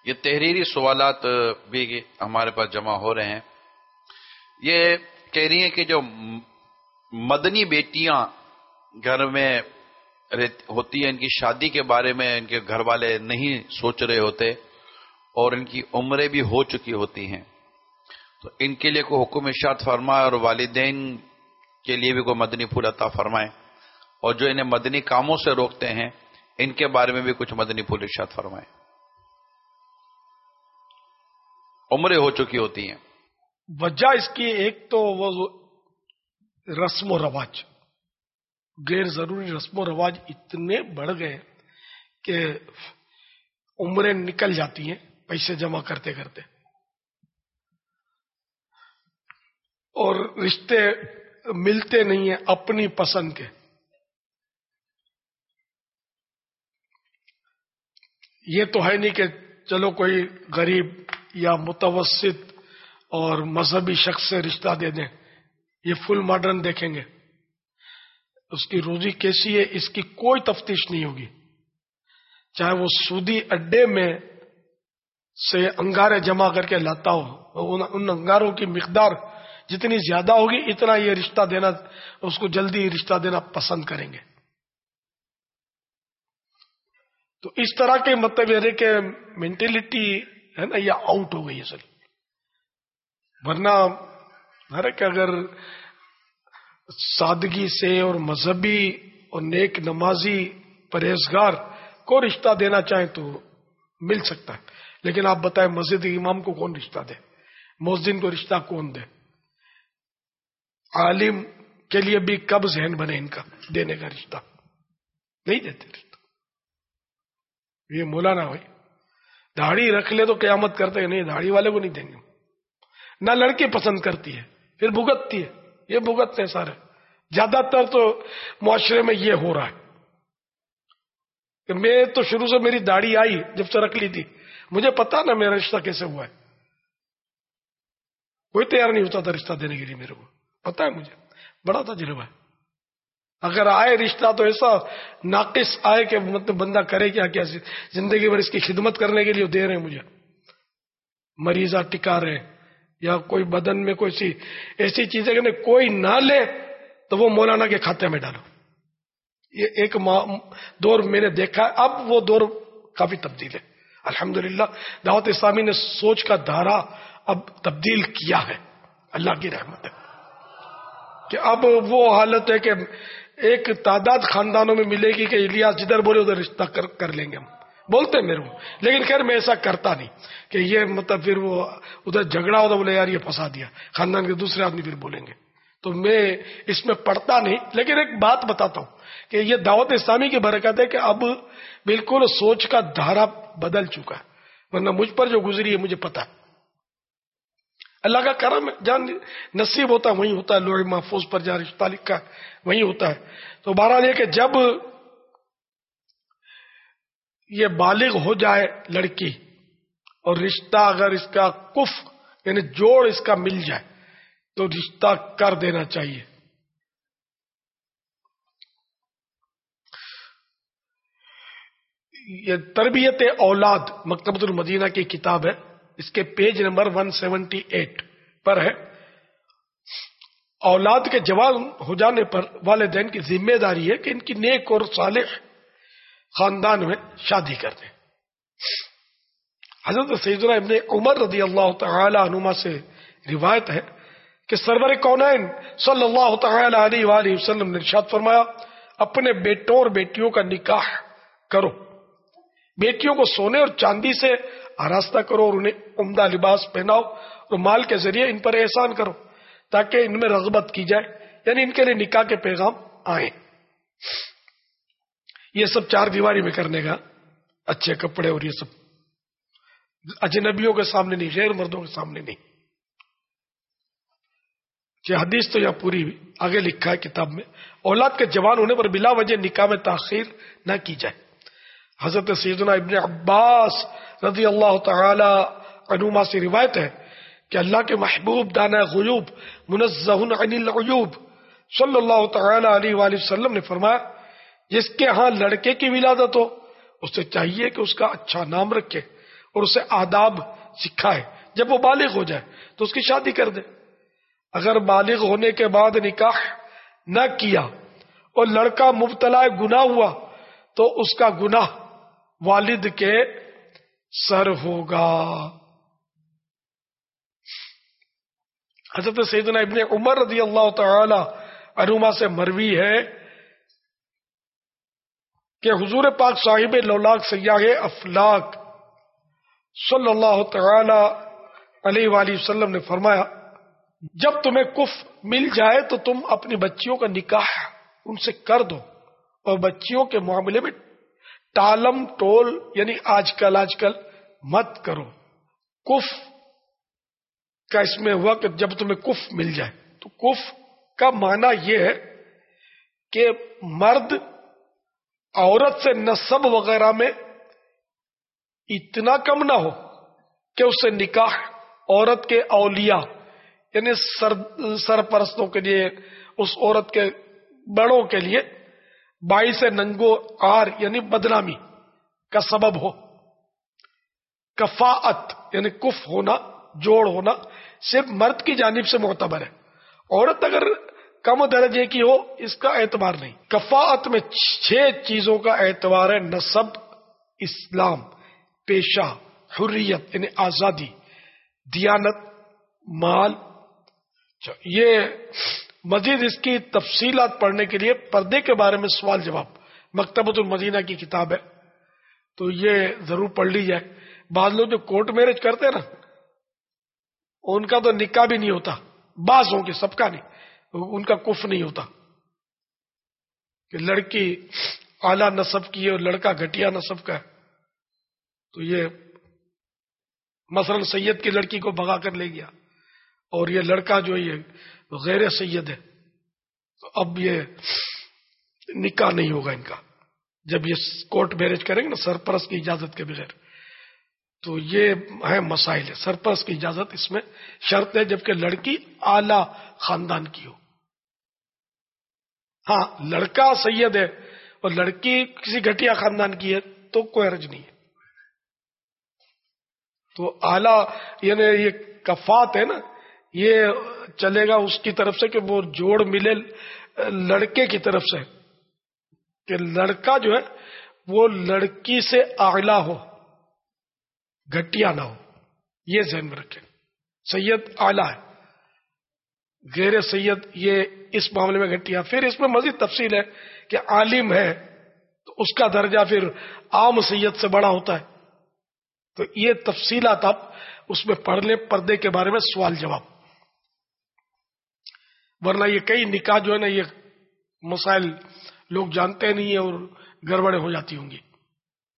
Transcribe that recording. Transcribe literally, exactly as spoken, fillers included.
یہ تحریری سوالات بھی ہمارے پاس جمع ہو رہے ہیں. یہ کہہ رہی ہیں کہ جو مدنی بیٹیاں گھر میں ہوتی ہیں، ان کی شادی کے بارے میں ان کے گھر والے نہیں سوچ رہے ہوتے اور ان کی عمریں بھی ہو چکی ہوتی ہیں، تو ان کے لیے کوئی حکم ارشاد فرمائے، اور والدین کے لیے بھی کوئی مدنی پھول عطا فرمائے، اور جو انہیں مدنی کاموں سے روکتے ہیں ان کے بارے میں بھی کچھ مدنی پھول ارشاد فرمائے. عمریں ہو چکی ہوتی ہیں. وجہ اس کی ایک تو وہ رسم و رواج، غیر ضروری رسم و رواج اتنے بڑھ گئے کہ عمریں نکل جاتی ہیں پیسے جمع کرتے کرتے، اور رشتے ملتے نہیں ہیں اپنی پسند کے. یہ تو ہے نہیں کہ چلو کوئی غریب یا متوسط اور مذہبی شخص سے رشتہ دے دیں، یہ فل ماڈرن دیکھیں گے، اس کی روزی کیسی ہے اس کی کوئی تفتیش نہیں ہوگی. چاہے وہ سودی اڈے میں سے انگارے جمع کر کے لاتا ہو، ان انگاروں کی مقدار جتنی زیادہ ہوگی اتنا یہ رشتہ دینا، اس کو جلدی رشتہ دینا پسند کریں گے. تو اس طرح کے مطلب یہ کہ مینٹلٹی ہے نا، یہ آؤٹ ہو گئی ہے سر. ورنہ ہر کہ اگر سادگی سے اور مذہبی اور نیک نمازی پرہیزگار کو رشتہ دینا چاہیں تو مل سکتا ہے. لیکن آپ بتائیں مسجد امام کو کون رشتہ دے، مؤذن کو رشتہ کون دے، عالم کے لیے بھی کب ذہن بنے ان کا دینے کا رشتہ؟ نہیں دیتے رشتہ. یہ مولانا بھائی داڑھی رکھ لے تو قیامت کرتے ہیں، نہیں داڑھی والے کو نہیں دیں گے. نہ لڑکی پسند کرتی ہے پھر بھگتتی ہے، یہ بھگتتے ہیں سارے. زیادہ تر تو معاشرے میں یہ ہو رہا ہے کہ میں تو شروع سے میری داڑھی آئی جب سے رکھ لی تھی، مجھے پتا نا میرا رشتہ کیسے ہوا ہے. کوئی تیار نہیں ہوتا تھا رشتہ دینے کے لیے، میرے کو پتا ہے، مجھے بڑا تجربہ ہے. اگر آئے رشتہ تو ایسا ناقص آئے کہ مطلب بندہ کرے کیا کیا زندگی بھر اس کی خدمت کرنے کے لیے دے رہے ہیں مجھے، مریضہ ٹکا رہے ہیں، یا کوئی بدن میں کوئی سی ایسی چیزیں کہ کوئی نہ لے تو وہ مولانا کے کھاتے میں ڈالو. یہ ایک دور میں نے دیکھا ہے. اب وہ دور کافی تبدیل ہے الحمدللہ. دعوت اسلامی نے سوچ کا دھارا اب تبدیل کیا ہے، اللہ کی رحمت ہے کہ اب وہ حالت ہے کہ ایک تعداد خاندانوں میں ملے گی کہ الیاس جدھر بولے ادھر رشتہ کر کر لیں گے ہم، بولتے ہیں میرے کو. لیکن خیر میں ایسا کرتا نہیں کہ یہ مطلب پھر وہ ادھر جھگڑا ہوتا بولے یار یہ پھنسا دیا خاندان کے دوسرے آدمی پھر بولیں گے، تو میں اس میں پڑھتا نہیں. لیکن ایک بات بتاتا ہوں کہ یہ دعوت اسلامی کی برکت ہے کہ اب بالکل سوچ کا دھارا بدل چکا ہے. ورنہ مجھ پر جو گزری ہے مجھے پتا ہے، اللہ کا کرم ہے، جان نصیب ہوتا ہے وہیں ہوتا ہے، لوح محفوظ پر جہاں رشتہ لکھا ہے وہیں ہوتا ہے. تو بہرحال یہ کہ جب یہ بالغ ہو جائے لڑکی اور رشتہ اگر اس کا کف یعنی جوڑ اس کا مل جائے تو رشتہ کر دینا چاہیے. یہ تربیت اولاد مکتبۃ المدینہ کی کتاب ہے، اس کے پیج نمبر ایک سو اٹھہتر پر ہے. اولاد کے جوان ہو جانے پر والدین کی ذمہ داری ہے کہ ان کی نیک اور صالح خاندان میں شادی کر دیں. حضرت سیدنا ابن عمر رضی اللہ تعالی عنہما سے روایت ہے کہ سرور کونین صلی اللہ تعالی علیہ وآلہ وسلم نے ارشاد فرمایا، اپنے بیٹوں اور بیٹیوں کا نکاح کرو، بیٹیوں کو سونے اور چاندی سے آراستہ کرو اور انہیں عمدہ لباس پہناؤ اور مال کے ذریعے ان پر احسان کرو تاکہ ان میں رغبت کی جائے، یعنی ان کے لیے نکاح کے پیغام آئیں. یہ سب چار دیواری میں کرنے کا، اچھے کپڑے اور یہ سب اجنبیوں کے سامنے نہیں، غیر مردوں کے سامنے نہیں. یہ حدیث تو یہاں پوری آگے لکھا ہے کتاب میں. اولاد کے جوان ہونے پر بلا وجہ نکاح میں تاخیر نہ کی جائے. حضرت سیدنا ابن عباس رضی اللہ تعالی عنہما سے روایت ہے کہ اللہ کے محبوب دانا غیوب منزہ عن العیوب صلی اللہ تعالی علیہ وآلہ وسلم نے فرمایا، جس کے ہاں لڑکے کی ولادت ہو اسے چاہیے کہ اس کا اچھا نام رکھے اور اسے آداب سکھائے. جب وہ بالغ ہو جائے تو اس کی شادی کر دے. اگر بالغ ہونے کے بعد نکاح نہ کیا اور لڑکا مبتلا گناہ ہوا تو اس کا گناہ والد کے سر ہوگا. حضرت سیدنا ابن عمر رضی اللہ تعالی عنہما سے مروی ہے کہ حضور پاک صاحب لولاک سیاح افلاک صلی اللہ تعالی علیہ وآلہ وسلم نے فرمایا جب تمہیں کف مل جائے تو تم اپنی بچیوں کا نکاح ان سے کر دو اور بچیوں کے معاملے میں ٹالم ٹول یعنی آج کل آج کل مت کرو. کف کا اس میں ہوا کہ جب تمہیں کف مل جائے تو کف کا معنی یہ ہے کہ مرد عورت سے نسب وغیرہ میں اتنا کم نہ ہو کہ اس سے نکاح عورت کے اولیاء یعنی سر سرپرستوں کے لیے اس عورت کے بڑوں کے لیے باعث ننگو آر یعنی بدنامی کا سبب ہو. کفاءت یعنی کف ہونا جوڑ ہونا صرف مرد کی جانب سے معتبر ہے. عورت اگر کم درجے کی ہو اس کا اعتبار نہیں. کفاءت میں چھ چیزوں کا اعتبار ہے: نسب، اسلام، پیشہ، حریت یعنی آزادی، دیانت، مال. یہ مزید اس کی تفصیلات پڑھنے کے لیے پردے کے بارے میں سوال جواب مکتبۃ المدینہ کی کتاب ہے تو یہ ضرور پڑھ لی جائے. بعض لوگ جو کورٹ میرج کرتے ہیں نا ان کا تو نکاح بھی نہیں ہوتا. بعضوں کے، سب کا نہیں. ان کا کف نہیں ہوتا کہ لڑکی اعلیٰ نسب کی ہے اور لڑکا گھٹیا نسب کا ہے. تو یہ مثلا سید کی لڑکی کو بھگا کر لے گیا اور یہ لڑکا جو یہ غیر سید ہے تو اب یہ نکاح نہیں ہوگا ان کا جب یہ کورٹ میرج کریں گے نا سرپرست کی اجازت کے بغیر. تو یہ ہے مسائل ہے. سرپرست کی اجازت اس میں شرط ہے جبکہ لڑکی اعلی خاندان کی ہو. ہاں لڑکا سید ہے اور لڑکی کسی گھٹیا خاندان کی ہے تو کوئی حرج نہیں ہے. تو اعلی یعنی یہ کفات ہے نا یہ چلے گا اس کی طرف سے کہ وہ جوڑ ملے لڑکے کی طرف سے کہ لڑکا جو ہے وہ لڑکی سے اعلی ہو گھٹیا نہ ہو. یہ ذہن میں رکھیں. سید اعلی ہے، غیر سید یہ اس معاملے میں گھٹیا. پھر اس میں مزید تفصیل ہے کہ عالم ہے تو اس کا درجہ پھر عام سید سے بڑا ہوتا ہے. تو یہ تفصیلات آپ اس میں پڑھ لیں پردے کے بارے میں سوال جواب. ورنہ یہ کئی نکاح جو ہے نا یہ مسائل لوگ جانتے نہیں ہیں اور گڑبڑیں ہو جاتی ہوں گی.